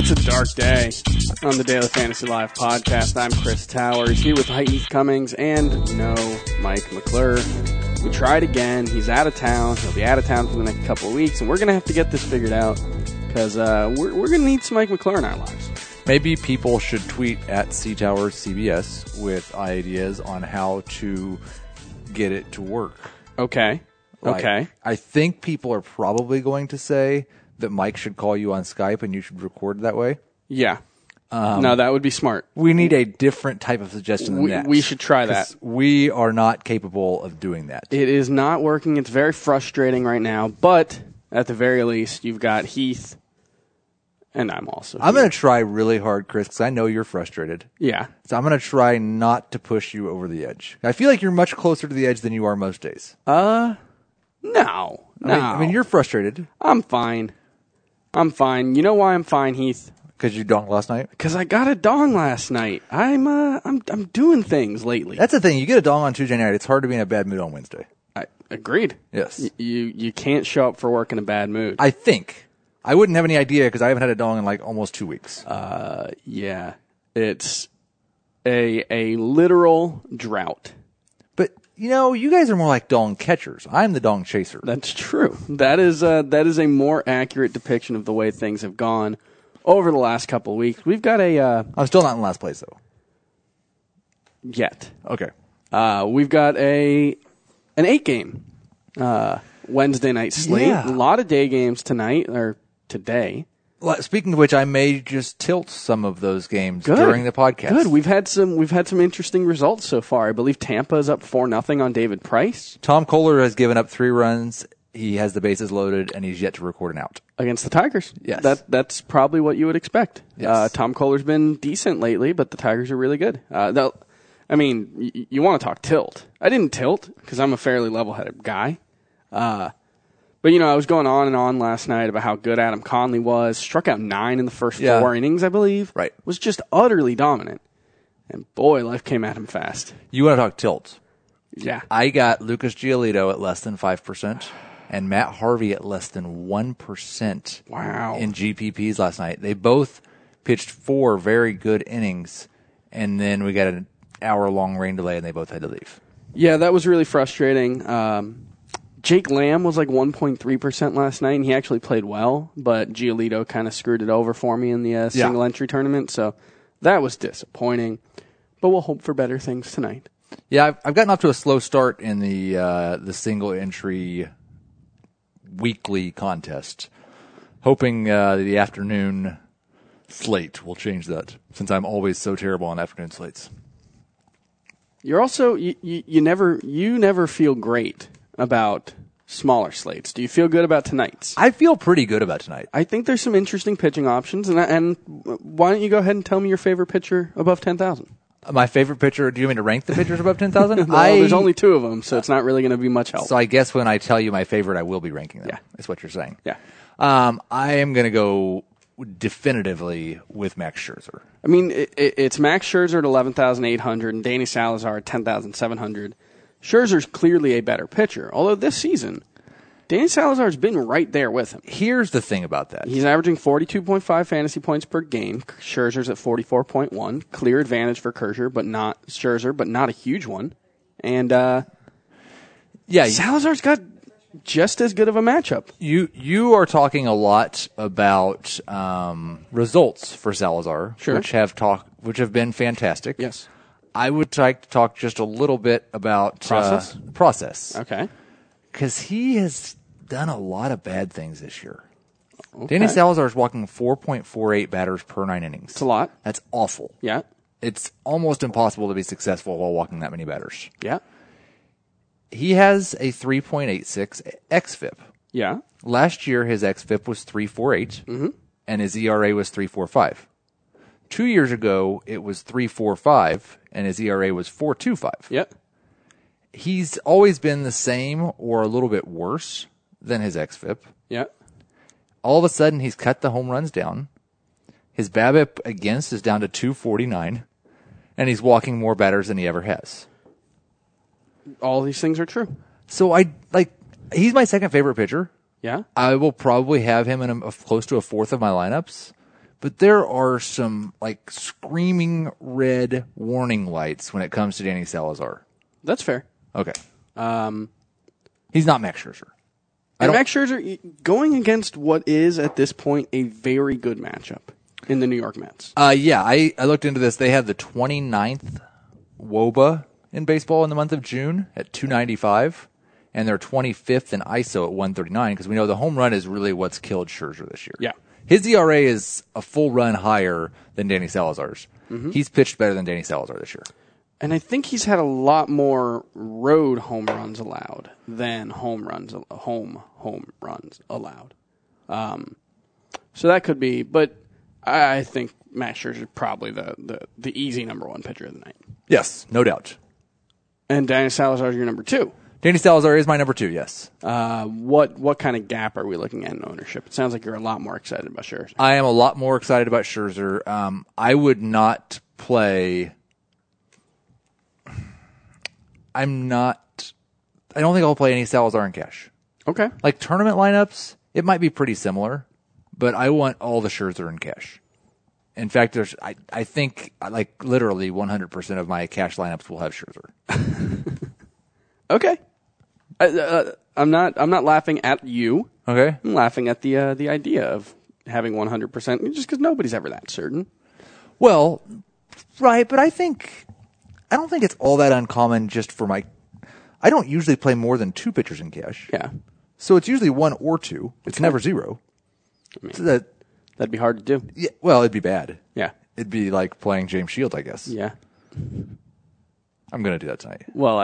It's a dark day on the Daily Fantasy Live podcast. I'm Chris Towers, here with Heath Cummings and no Mike McClure. We tried again. He's out of town. He'll be out of town for the next couple of weeks, and we're going to have to get this figured out because we're going to need some Mike McClure in our lives. Maybe people should tweet at CTowersCBS with ideas on how to get it to work. Okay. Okay. I think people are probably going to say that Mike should call you on Skype and you should record that way. Yeah. No, that would be smart. We need a different type of suggestion than that. We should try that. We are not capable of doing that. It is not working. It's very frustrating right now, but at the very least, you've got Heath, and I'm also I'm going to try really hard, Chris, because I know you're frustrated. Yeah. So I'm going to try not to push you over the edge. I feel like you're much closer to the edge than you are most days. No. I mean, you're frustrated. I'm fine. You know why I'm fine, Heath? Because you donked last night? Because I got a dong last night. I'm doing things lately. That's the thing. You get a dong on Tuesday night, it's hard to be in a bad mood on Wednesday. I agreed. Yes. You can't show up for work in a bad mood. I think. I wouldn't have any idea because I haven't had a dong in like almost 2 weeks. Yeah. It's a literal drought. But, you know, you guys are more like dong catchers. I'm the dong chaser. That's true. That is a more accurate depiction of the way things have gone over the last couple of weeks. We've got I'm still not in last place, though. Yet. Okay. We've got an 8-game Wednesday night slate. Yeah. A lot of day games tonight, or today. Well, speaking of which, I may just tilt some of those games during the podcast. Good. We've had some interesting results so far. I believe Tampa is up 4-0 on David Price. Tom Kohler has given up 3 runs. He has the bases loaded, and he's yet to record an out. Against the Tigers. Yes. That's probably what you would expect. Yes. Tom Kohler's been decent lately, but the Tigers are really good. I mean, you want to talk tilt. I didn't tilt because I'm a fairly level-headed guy. But, you know, I was going on and on last night about how good Adam Conley was. Struck out 9 in the first 4 innings, I believe. Right. Was just utterly dominant. And, boy, life came at him fast. You want to talk tilt? Yeah. I got Lucas Giolito at less than 5% and Matt Harvey at less than 1% Wow. in GPPs last night. They both pitched 4 very good innings, and then we got an hour-long rain delay, and they both had to leave. Yeah, that was really frustrating. Jake Lamb was like 1.3% last night, and he actually played well, but Giolito kind of screwed it over for me in the single-entry tournament, so that was disappointing. But we'll hope for better things tonight. Yeah, I've gotten off to a slow start in the single-entry weekly contest, hoping the afternoon slate will change that, since I'm always so terrible on afternoon slates. You're also you never feel great about smaller slates. Do you feel good about tonight's? I feel pretty good about tonight. I think there's some interesting pitching options, and why don't you go ahead and tell me your favorite pitcher above 10,000? My favorite pitcher, do you mean to rank the pitchers above 10,000? Well, there's only 2 of them, so it's not really going to be much help. So I guess when I tell you my favorite, I will be ranking them. Yeah. Is what you're saying. Yeah. I am going to go definitively with Max Scherzer. I mean, it's Max Scherzer at 11,800 and Danny Salazar at 10,700. Scherzer's clearly a better pitcher, although this season, Danny Salazar's been right there with him. Here's the thing about that. He's averaging 42.5 fantasy points per game. Scherzer's at 44.1. Clear advantage for Scherzer, but not a huge one. And Salazar's got just as good of a matchup. You are talking a lot about results for Salazar, sure, which have been fantastic. Yes. I would like to talk just a little bit about process. Okay. Because he has done a lot of bad things this year. Okay. Danny Salazar is walking 4.48 batters per 9 innings. It's a lot. That's awful. Yeah. It's almost impossible to be successful while walking that many batters. Yeah. He has a 3.86 xFIP. Yeah. Last year, his xFIP was 3.48, and his ERA was 3.45. 2 years ago, it was 3.45, and his ERA was 4.25. Yep. He's always been the same or a little bit worse than his xFIP. Yeah. All of a sudden, he's cut the home runs down. His BABIP against is down to 249, and he's walking more batters than he ever has. All these things are true. So he's my second favorite pitcher. Yeah. I will probably have him in close to a fourth of my lineups, but there are some like screaming red warning lights when it comes to Danny Salazar. That's fair. Okay. He's not Max Scherzer. And Max Scherzer going against what is at this point a very good matchup in the New York Mets. Yeah, I looked into this. They have the 29th WOBA in baseball in the month of June at 295, and they're 25th in ISO at 139, because we know the home run is really what's killed Scherzer this year. Yeah. His ERA is a full run higher than Danny Salazar's. Mm-hmm. He's pitched better than Danny Salazar this year. And I think he's had a lot more road home runs allowed than home runs allowed. So that could be, but I think Max Scherzer is probably the easy number one pitcher of the night. Yes, no doubt. And Danny Salazar is your number two. Danny Salazar is my number two, yes. What kind of gap are we looking at in ownership? It sounds like you're a lot more excited about Scherzer. I am a lot more excited about Scherzer. I would not play... I don't think I'll play any Salazar in cash. Okay. Like tournament lineups, it might be pretty similar, but I want all the Scherzer in cash. In fact, I think like literally 100% of my cash lineups will have Scherzer. Okay. I'm not laughing at you. Okay. I'm laughing at the idea of having 100% just because nobody's ever that certain. Well, right, but I don't think it's all that uncommon just for I don't usually play more than two pitchers in cash. Yeah. So it's usually one or two. It's never zero. I mean, So that'd be hard to do. yeah, well, it'd be bad. Yeah. It'd be like playing James Shields, I guess. Yeah. I'm going to do that tonight. Well,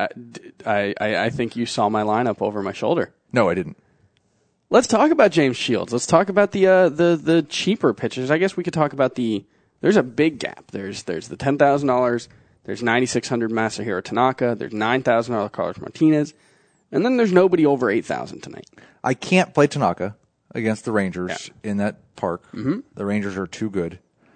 I think you saw my lineup over my shoulder. No, I didn't. Let's talk about James Shields. Let's talk about the cheaper pitchers. I guess we could talk about there's a big gap. There's the $10,000. There's $9,600 Masahiro Tanaka. There's $9,000 Carlos Martinez. And then there's nobody over $8,000 tonight. I can't play Tanaka against the Rangers in that park. Mm-hmm. The Rangers are too good.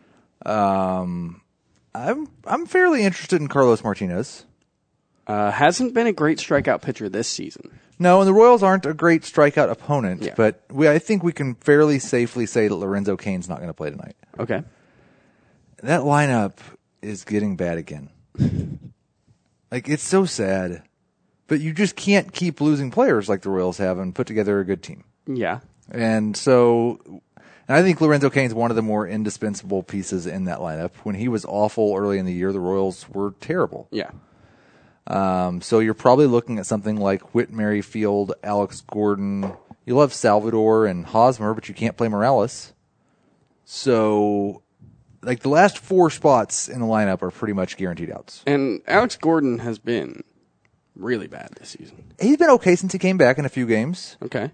I'm fairly interested in Carlos Martinez. Hasn't been a great strikeout pitcher this season. No, and the Royals aren't a great strikeout opponent, Yeah. but I think we can fairly safely say that Lorenzo Cain's not going to play tonight. Okay. That lineup is getting bad again. Like, it's so sad. But you just can't keep losing players like the Royals have and put together a good team. Yeah. And I think Lorenzo Cain's one of the more indispensable pieces in that lineup. When he was awful early in the year, the Royals were terrible. Yeah. So you're probably looking at something like Whit Merrifield, Alex Gordon. You'll have Salvador and Hosmer, but you can't play Morales. So, like, the last four spots in the lineup are pretty much guaranteed outs. And Alex Gordon has been really bad this season. He's been okay since he came back in a few games. Okay.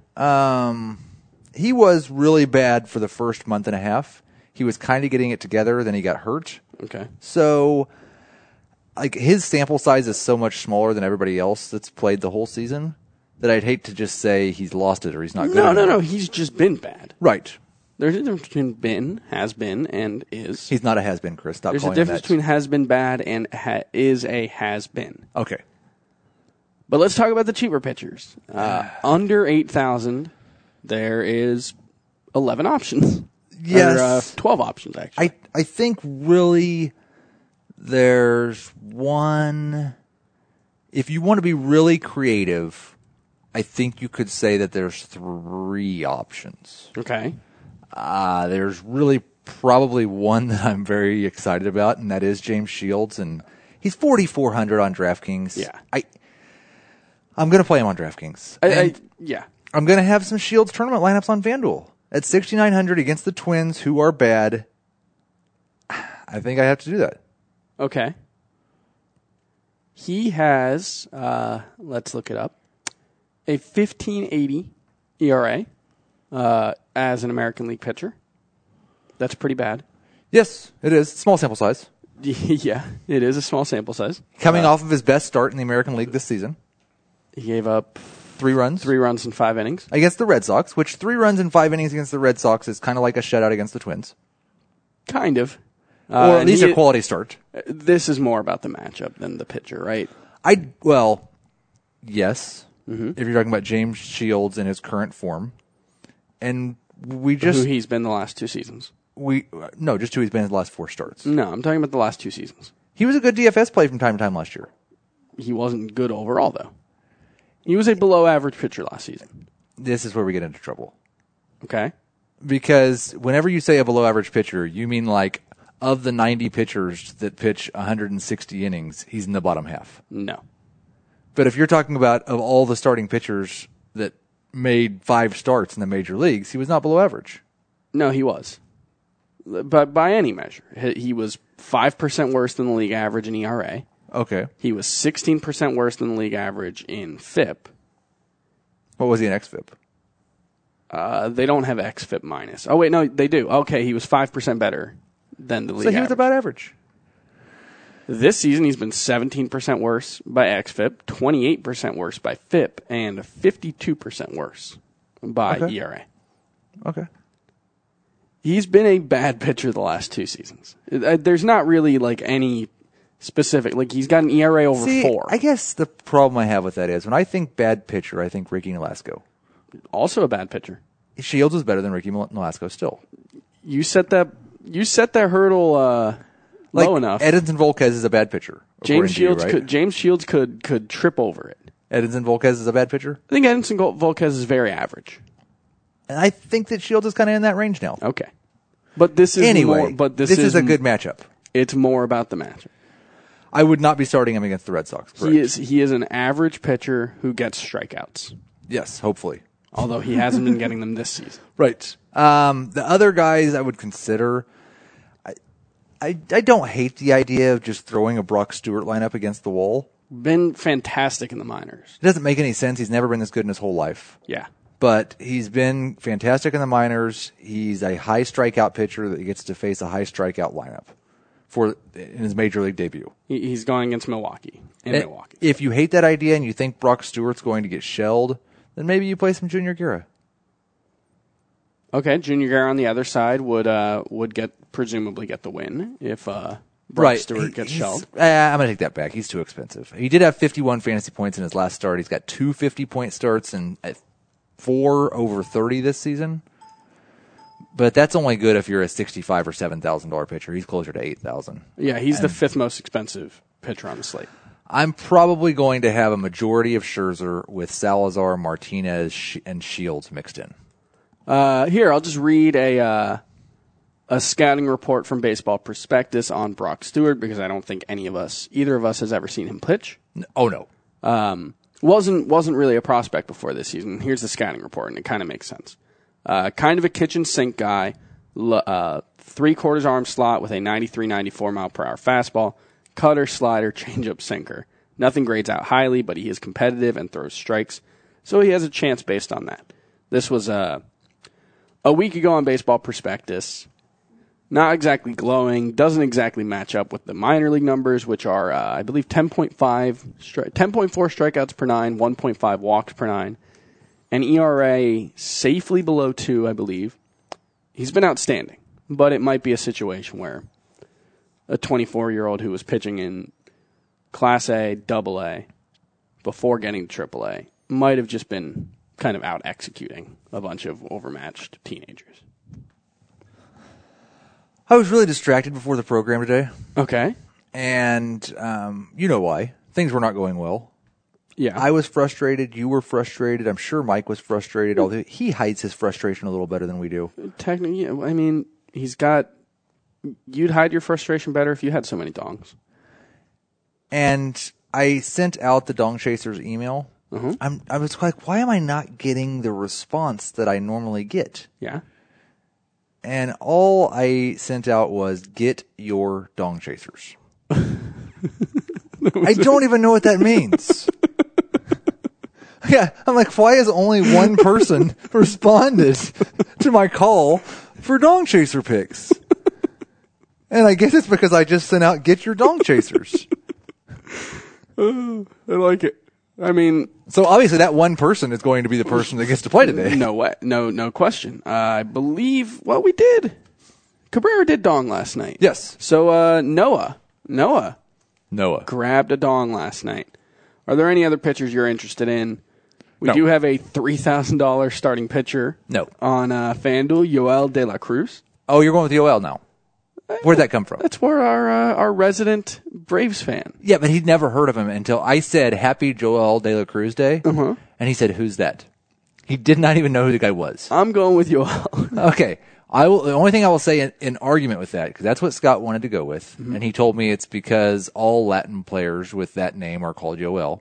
He was really bad for the first month and a half. He was kind of getting it together, then he got hurt. Okay. So, like, his sample size is so much smaller than everybody else that's played the whole season that I'd hate to just say he's lost it or he's not good enough. No. He's just been bad. Right. There's a difference between been, has been, and is. He's not a has-been, Chris. Stop There's a calling him difference that. between has been bad and is a has been. Okay. But let's talk about the cheaper pitchers. Under 8,000, there is 11 options. Yes. Or, 12 options, actually. I think really there's one. If you want to be really creative, I think you could say that there's 3 options. Okay. There's really probably one that I'm very excited about, and that is James Shields, and he's 4,400 on DraftKings. Yeah. I'm going to play him on DraftKings. Yeah. I'm going to have some Shields tournament lineups on FanDuel at 6,900 against the Twins, who are bad. I think I have to do that. Okay. He has, let's look it up, a 15.80 ERA as an American League pitcher. That's pretty bad. Yes, it is. Small sample size. Yeah, it is a small sample size. Coming off of his best start in the American League this season. He gave up 3 runs. 3 runs in 5 innings. Against the Red Sox, which 3 runs in 5 innings against the Red Sox is kind of like a shutout against the Twins. Kind of. Or at least a quality start. This is more about the matchup than the pitcher, right? Yes. Mm-hmm. If you're talking about James Shields in his current form. And Who he's been the last 2 seasons. Just 2 he's been in his last 4 starts. No, I'm talking about the last 2 seasons. He was a good DFS play from time to time last year. He wasn't good overall, though. He was a below-average pitcher last season. This is where we get into trouble. Okay. Because whenever you say a below-average pitcher, you mean like of the 90 pitchers that pitch 160 innings, he's in the bottom half. No. But if you're talking about of all the starting pitchers that made 5 starts in the major leagues, he was not below average. No, he was. But by any measure. He was 5% worse than the league average in ERA. Okay. He was 16% worse than the league average in FIP. What was he in XFIP? They don't have XFIP minus. Oh, wait, no, they do. Okay, he was 5% better than the league average. So he was about average. This season, he's been 17% worse by XFIP, 28% worse by FIP, and 52% worse by ERA. Okay. He's been a bad pitcher the last 2 seasons. There's not really like any specific. Like he's got an ERA over 4. I guess the problem I have with that is when I think bad pitcher, I think Ricky Nolasco. Also a bad pitcher. Shields is better than Ricky Nolasco still. You set that hurdle low enough. Edinson Volquez is a bad pitcher. James Shields right? could trip over it. Edinson Volquez is a bad pitcher? I think Edinson Volquez is very average. And I think that Shields is kind of in that range now. Okay. But this is this is a good matchup. It's more about the matchup. I would not be starting him against the Red Sox. Correct. He is an average pitcher who gets strikeouts. Yes, hopefully. Although he hasn't been getting them this season. Right. The other guys I would consider, I don't hate the idea of just throwing a Brock Stewart lineup against the wall. Been fantastic in the minors. It doesn't make any sense. He's never been this good in his whole life. Yeah. But he's been fantastic in the minors. He's a high strikeout pitcher that gets to face a high strikeout lineup in his major league debut. He's going against Milwaukee. Milwaukee. If you hate that idea and you think Brock Stewart's going to get shelled, then maybe you play some Junior Guerra. Okay, Junior Guerra on the other side would presumably get the win if Brock Stewart gets shelled. I'm going to take that back. He's too expensive. He did have 51 fantasy points in his last start. He's got 2 50-point starts and 4 over 30 this season. But that's only good if you're a $65,000 or $7,000 pitcher. He's closer to $8,000. Yeah, he's the 5th most expensive pitcher on the slate. I'm probably going to have a majority of Scherzer with Salazar, Martinez, and Shields mixed in. Here, I'll just read a scouting report from Baseball Prospectus on Brock Stewart because I don't think either of us has ever seen him pitch. Oh, no. Wasn't really a prospect before this season. Here's the scouting report, and it kind of makes sense. Kind of a kitchen sink guy, 3/4 arm slot with a 93-94 mile per hour fastball, cutter, slider, changeup, sinker. Nothing grades out highly, but he is competitive and throws strikes, so he has a chance based on that. This was a week ago on Baseball Prospectus. Not exactly glowing, doesn't exactly match up with the minor league numbers, which are, I believe, 10.4 strikeouts per 9, 1.5 walks per 9, and ERA safely below 2, I believe. He's been outstanding, but it might be a situation where a 24-year-old who was pitching in Class A, Double A, before getting to Triple A, might have just been kind of out executing a bunch of overmatched teenagers. I was really distracted before the program today. Okay. And you know why. Things were not going well. Yeah. I was frustrated. You were frustrated. I'm sure Mike was frustrated. Although he hides his frustration a little better than we do. Technically, I mean, you'd hide your frustration better if you had so many dongs. And I sent out the Dong Chasers email. Mm-hmm. I was like, why am I not getting the response that I normally get? Yeah. And all I sent out was, get your Dong Chasers. I don't even know what that means. Yeah, I'm like, why has only one person responded to my call for Dong Chaser picks? And I guess it's because I just sent out, get your Dong Chasers. I like it. I mean, so obviously that one person is going to be the person that gets to play today. No way. No question. I believe, we did. Cabrera did dong last night. Yes. So, Noah Noah grabbed a dong last night. Are there any other pitchers you're interested in? We do have a $3,000 starting pitcher. No. On FanDuel, Yoel De La Cruz. Oh, you're going with Yoel now. Where'd that come from? That's where our resident Braves fan. Yeah, but he'd never heard of him until I said Happy Joel De La Cruz Day, and he said, "Who's that?" He did not even know who the guy was. I'm going with Yoel. Okay. The only thing I will say in argument with that, because that's what Scott wanted to go with, and he told me it's because all Latin players with that name are called Yoel.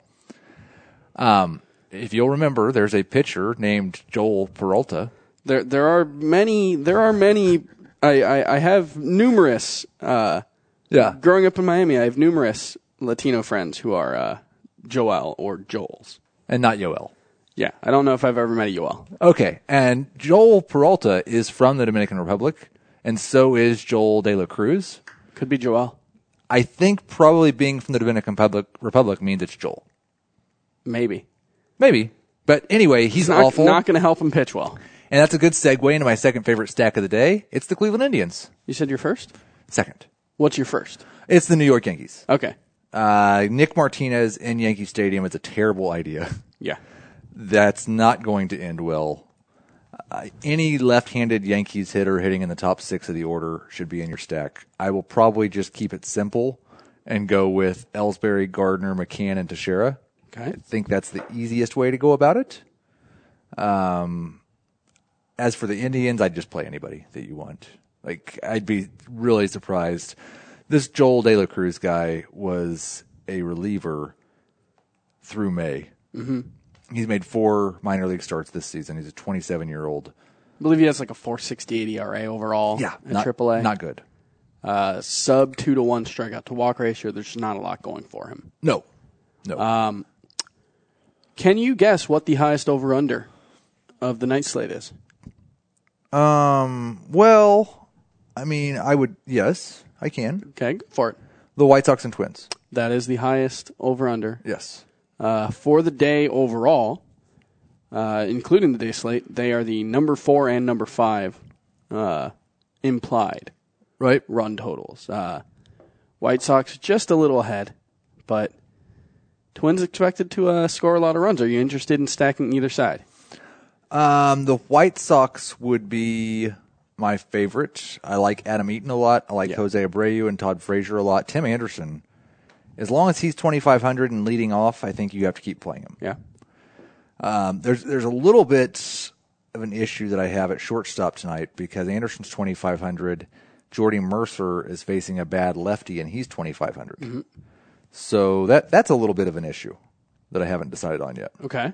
If you'll remember, there's a pitcher named Joel Peralta. There are many. I have numerous. Growing up in Miami, I have numerous Latino friends who are Joel or Joels, And not Yoel. Yeah, I don't know if I've ever met a Yoel. Okay, and Joel Peralta is from the Dominican Republic, and so is Joel De La Cruz. Could be Joel. I think probably being from the Dominican Republic means it's Joel. Maybe. But anyway, he's awful. Not going to help him pitch well. And that's a good segue into my second favorite stack of the day. It's the Cleveland Indians. You said your first? Second. What's your first? It's the New York Yankees. Okay. Nick Martinez in Yankee Stadium is a terrible idea. Yeah. That's not going to end well. Any left-handed Yankees hitter hitting in the top 6 of the order should be in your stack. I will probably just keep it simple and go with Ellsbury, Gardner, McCann, and Teixeira. Okay. I think that's the easiest way to go about it. As for the Indians, I'd just play anybody that you want. Like, I'd be really surprised. This Joel De La Cruz guy was a reliever through May. Mm-hmm. He's made 4 minor league starts this season. He's a 27-year-old. I believe he has like a 4.68 ERA overall. Yeah, in AAA. Not good. Sub 2-to-1 strikeout to walk ratio. There's just not a lot going for him. No. Can you guess what the highest over/under of the night slate is? Well, I mean, yes, I can. Okay, go for it. The White Sox and Twins. That is the highest over/under. Yes. For the day overall, including the day slate, they are the number 4 and number 5 implied run totals. White Sox just a little ahead, but Twins expected to score a lot of runs. Are you interested in stacking either side? The White Sox would be my favorite. I like Adam Eaton a lot. I like Jose Abreu and Todd Frazier a lot. Tim Anderson, as long as he's 2,500 and leading off, I think you have to keep playing him. Yeah. There's a little bit of an issue that I have at shortstop tonight because Anderson's 2,500. Jordy Mercer is facing a bad lefty, and he's 2,500. Mm-hmm. So that's a little bit of an issue that I haven't decided on yet. Okay.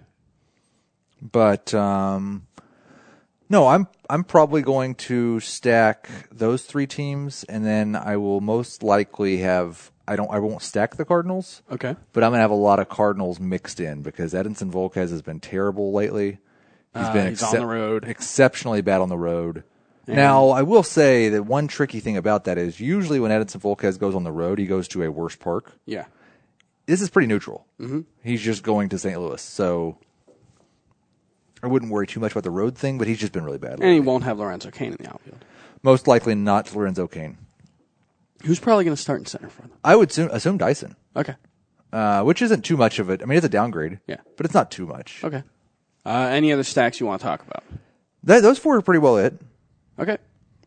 But no, I'm probably going to stack those 3 teams, and then I will most likely have I won't stack the Cardinals. Okay. But I'm gonna have a lot of Cardinals mixed in because Edinson Volquez has been terrible lately. He's been he's on the road. Exceptionally bad on the road. Now, I will say that one tricky thing about that is usually when Edinson Volquez goes on the road, he goes to a worse park. Yeah. This is pretty neutral. Mm-hmm. He's just going to St. Louis, so I wouldn't worry too much about the road thing, but he's just been really bad lately. And he won't have Lorenzo Cain in the outfield. Most likely not Lorenzo Cain. Who's probably going to start in center for them? I would assume Dyson. Okay. Which isn't too much of it. I mean, it's a downgrade. Yeah. But it's not too much. Okay. Any other stacks you want to talk about? Those 4 are pretty well it. Okay.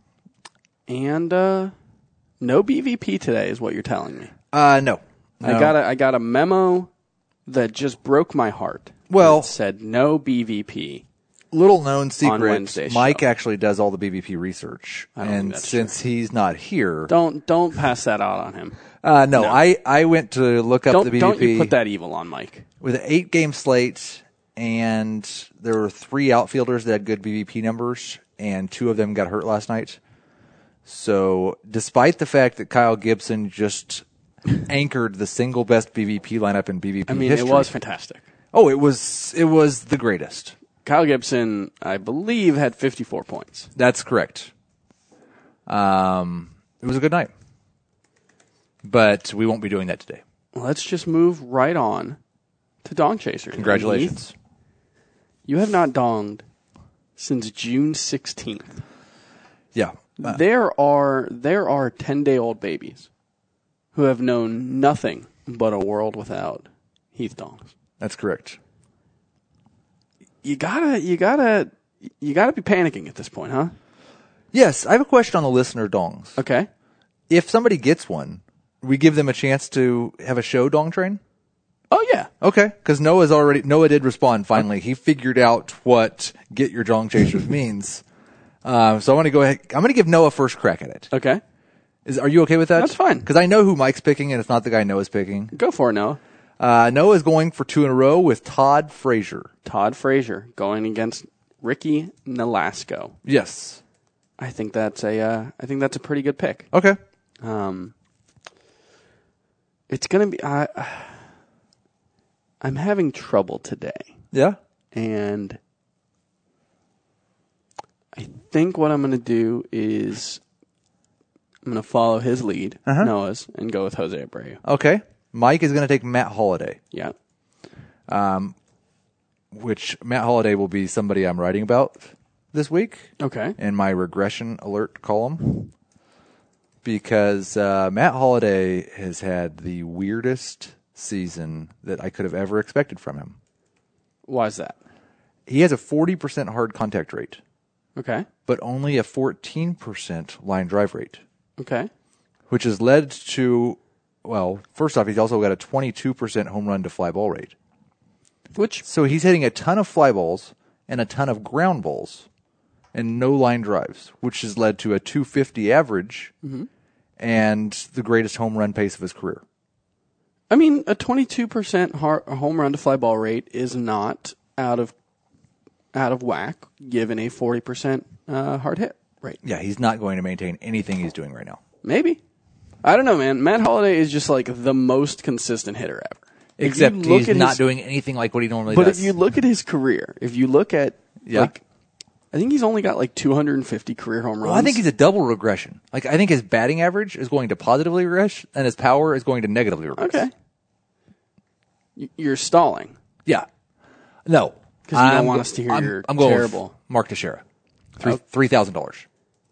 And no BVP today is what you're telling me. No. I got a memo that just broke my heart. Well, it said no BVP. Little known secret, on Wednesday's Mike show. actually does all the BVP research. And since he's not here, don't pass that out on him. No. I went to look up the BVP. Don't you put that evil on Mike. With an 8-game slate, and there were 3 outfielders that had good BVP numbers, and 2 of them got hurt last night. So, despite the fact that Kyle Gibson just anchored the single best BVP lineup in BVP history, it was fantastic. Oh, it was the greatest. Kyle Gibson, I believe, had 54 points. That's correct. It was a good night. But we won't be doing that today. Let's just move right on to Dong Chasers. Congratulations. You have not donged since June 16th. Yeah. There are 10-day-old babies who have known nothing but a world without Heath dongs. That's correct. You gotta be panicking at this point, huh? Yes, I have a question on the listener dongs. Okay. If somebody gets one, we give them a chance to have a show dong train? Oh, yeah. Okay, because Noah did respond finally. He figured out what get your dong chasers means. So I'm going to go ahead. I'm going to give Noah first crack at it. Okay. Are you okay with that? That's fine. Because I know who Mike's picking, and it's not the guy Noah's picking. Go for it, Noah. Noah's going for 2 in a row with Todd Frazier. Todd Frazier going against Ricky Nolasco. Yes. I think that's a pretty good pick. Okay. It's going to be... I'm having trouble today. Yeah? And I think what I'm going to do is I'm going to follow his lead, Noah's, and go with Jose Abreu. Okay. Mike is going to take Matt Holliday. Yeah. Which Matt Holliday will be somebody I'm writing about this week. Okay. In my regression alert column. Because Matt Holliday has had the weirdest season that I could have ever expected from him. Why is that? He has a 40% hard contact rate. Okay. But only a 14% line drive rate. Okay. Which has led to, well, first off, he's also got a 22% home run to fly ball rate. So he's hitting a ton of fly balls and a ton of ground balls and no line drives, which has led to a 250 average and the greatest home run pace of his career. I mean, a 22% home run to fly ball rate is not out of whack, given a 40% hard hit rate. Yeah, he's not going to maintain anything he's doing right now. Maybe. I don't know, man. Matt Holliday is just like the most consistent hitter ever. Except he's not doing anything like what he normally does. But if you look at his career, if you look at, I think he's only got like 250 career home runs. Well, I think he's a double regression. Like, I think his batting average is going to positively regress, and his power is going to negatively regress. Okay. You're stalling. Yeah. No. Because you don't want us to hear you're I'm going terrible. With Mark Teixeira. $3,000.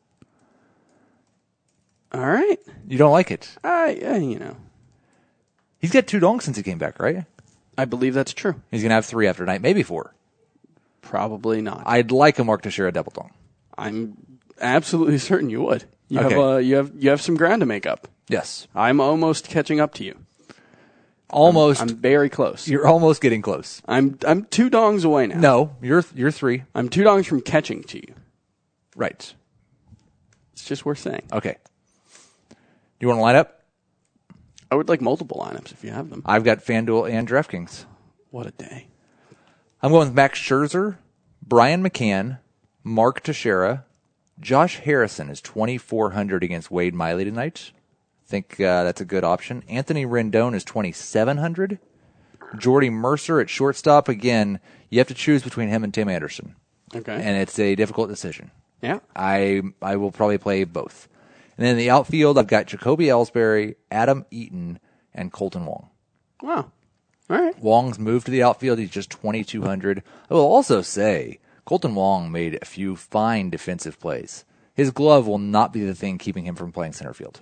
All right. You don't like it? You know. He's got 2 dongs since he came back, right? I believe that's true. He's going to have 3 after tonight, maybe 4. Probably not. I'd like a Mark Teixeira double dong. I'm absolutely certain you would. You have some ground to make up. Yes. I'm almost catching up to you. Almost. I'm very close. You're almost getting close. I'm 2 dongs away now. No, you're 3. I'm 2 dongs from catching to you. Right. It's just worth saying. Okay. You want to line up? I would like multiple lineups if you have them. I've got FanDuel and DraftKings. What a day. I'm going with Max Scherzer, Brian McCann, Mark Teixeira. Josh Harrison is 2,400 against Wade Miley tonight. I think that's a good option. Anthony Rendon is 2,700. Jordy Mercer at shortstop. Again, you have to choose between him and Tim Anderson. Okay. And it's a difficult decision. Yeah. I will probably play both. And then in the outfield, I've got Jacoby Ellsbury, Adam Eaton, and Colton Wong. Wow. All right. Wong's moved to the outfield. He's just 2,200. I will also say Colton Wong made a few fine defensive plays. His glove will not be the thing keeping him from playing center field.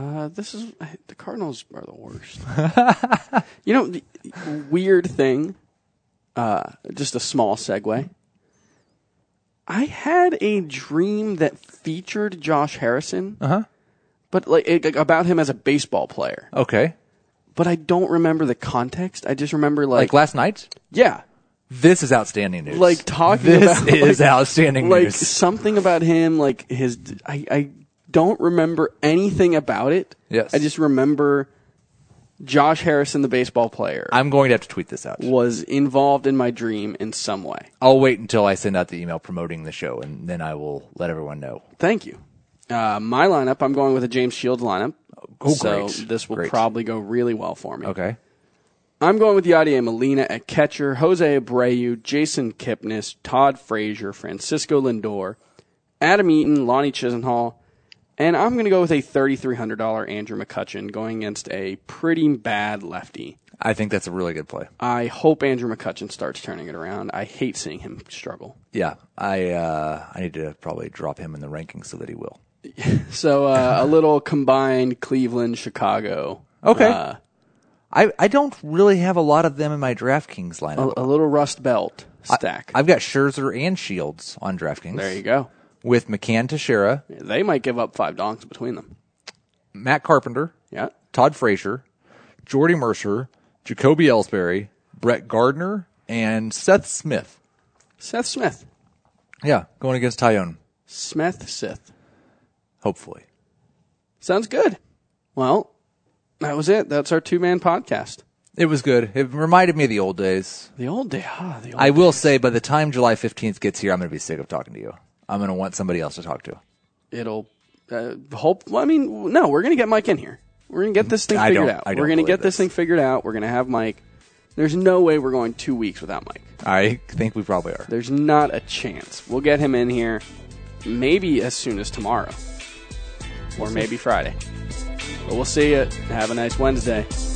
The Cardinals are the worst. You know, the weird thing, just a small segue. I had a dream that featured Josh Harrison, but about him as a baseball player. Okay. But I don't remember the context. I just remember like last night? Yeah. This is outstanding news. Like talking about this is outstanding news. Like something about him, like his I don't remember anything about it. Yes. I just remember Josh Harrison, the baseball player. I'm going to have to tweet this out. Was involved in my dream in some way. I'll wait until I send out the email promoting the show, and then I will let everyone know. Thank you. My lineup, I'm going with a James Shields lineup. Oh, so great. this will probably go really well for me. Okay. I'm going with Yadier Molina at catcher, Jose Abreu, Jason Kipnis, Todd Frazier, Francisco Lindor, Adam Eaton, Lonnie Chisenhall, and I'm going to go with a $3,300 Andrew McCutchen going against a pretty bad lefty. I think that's a really good play. I hope Andrew McCutchen starts turning it around. I hate seeing him struggle. Yeah, I need to probably drop him in the rankings so that he will. So a little combined Cleveland-Chicago. Okay. I don't really have a lot of them in my DraftKings lineup. A little Rust Belt stack. I've got Scherzer and Shields on DraftKings. There you go. with McCann Teixeira, They might give up 5 donks between them. Matt Carpenter, Yeah. Todd Frazier, Jordy Mercer, Jacoby Ellsbury, Brett Gardner, and Seth Smith. Seth Smith. Yeah, going against Tyone, Sith. hopefully. Sounds good. Well, that was it. That's our 2-man podcast. It was good. It reminded me of the old days. The old day. I will say, by the time July 15th gets here, I'm going to be sick of talking to you. I'm going to want somebody else to talk to. It'll we're going to get Mike in here. We're going to get this thing figured out. We're going to get this thing figured out. We're going to have Mike. There's no way we're going 2 weeks without Mike. I think we probably are. There's not a chance. We'll get him in here maybe as soon as tomorrow. Or maybe Friday. But we'll see you. Have a nice Wednesday.